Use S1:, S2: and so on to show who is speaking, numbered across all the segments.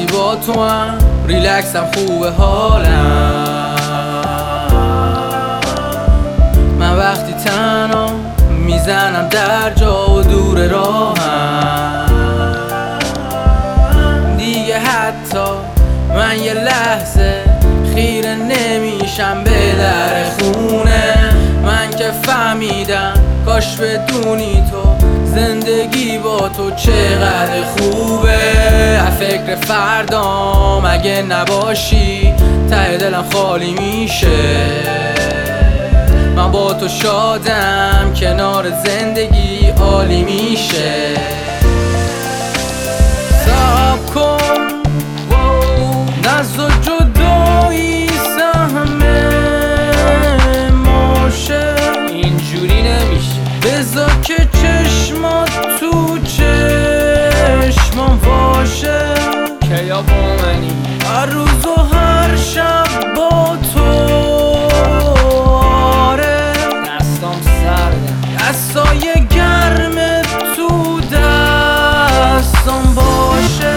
S1: وقتی با تو هم ریلکسم خوبه حالم. من وقتی تنها میزنم در جا و دور راهم، دیگه حتی من یه لحظه خیره نمیشم به در خونه. من که فهمیدم کاش بدونی تو زندگی با تو چقدر خوبه. فکر فردام اگه نباشی ته دلم خالی میشه. من با تو شادم کنار زندگی عالی میشه. صبر کن ناز و جدایی سهم ماشه، اینجوری نمیشه. بذار که چشمات تو چشمام باشه. کیا با منی هر روز و هر شب با تو. آره دستام سرده، دستای گرم تو دستام باشه.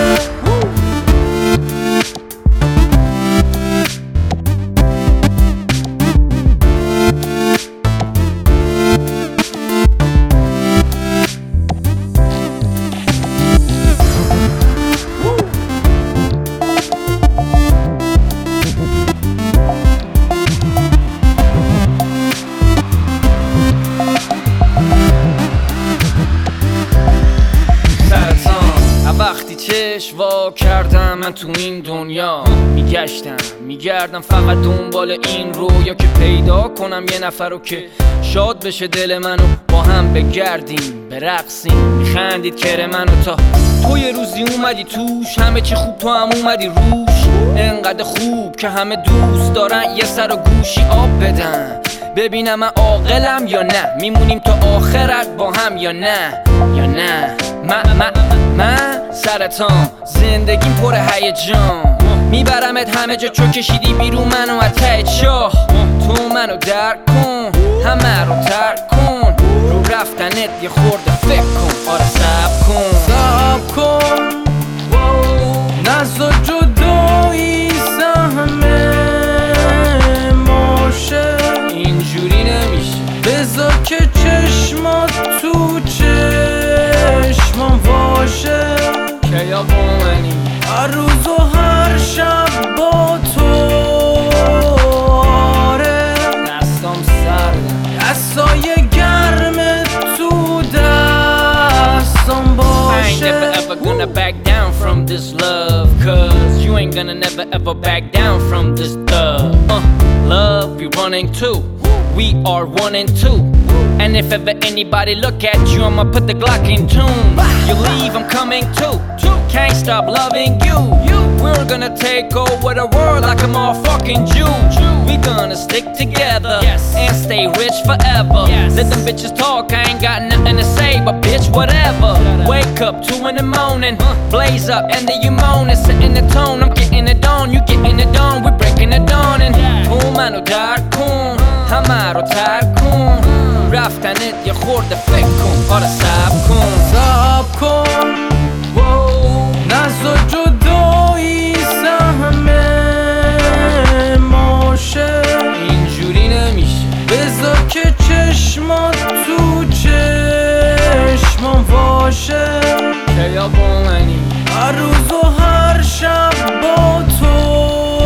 S1: وقتی چشم وا کردم من تو این دنیا میگردم فقط دنبال این رویا که پیدا کنم یه نفر رو که شاد بشه دل منو با هم بگردیم برقصیم. میخندید کر منو تا تو یه روزی اومدی توش، همه چی خوب تو هم اومدی روش. انقدر خوب که همه دوست دارن یه سر و گوشی آب بدن ببینم من عاقلم یا نه، میمونیم تا آخرت با هم یا نه من سرطان زندگیم پر هیجان، میبرمت همه جا چو کشیدی بیرون منو از ته چاه. تو منو درک کن همه رو ترک کن، رو رفتنت یه خورده فکر کن. آره صبر کن ناز و جدایی سهم ماشه، اینجوری نمیشه. بذار که چشمات تو چشمام باشه. کیا با منی هر روز و هر شب با تو. آره دستام سرده، دستای گرم تو دستام باشه. I ain't never ever gonna back down from this love, cause you ain't gonna never ever back down from this love. Love we running too, we are one and two. And if ever anybody look at you, I'ma put the Glock in tune. You leave, I'm coming too. Can't stop loving you. We're gonna take over the world like a motherfucking Jew. We gonna stick together and stay rich forever. Let them bitches talk, I ain't got nothing to say, but bitch whatever. Wake up 2 in the morning, blaze up and then you moaning, setting the tone. I'm getting it on, you getting it on, we breaking it on. And تو منو درک کن همه رو ترک کن، رفتنت یه خورده فکر کن. آره صبر کن ناز و جدایی سهم ماشه، اینجوری نمیشه. بذار که چشمات تو چشمام باشه. کیا با منی هر روز و هر شب با تو.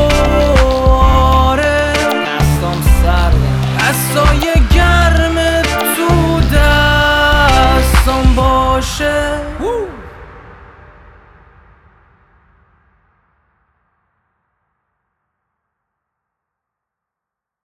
S1: آره دستام سرده، دستای گرم تو دستام باشه.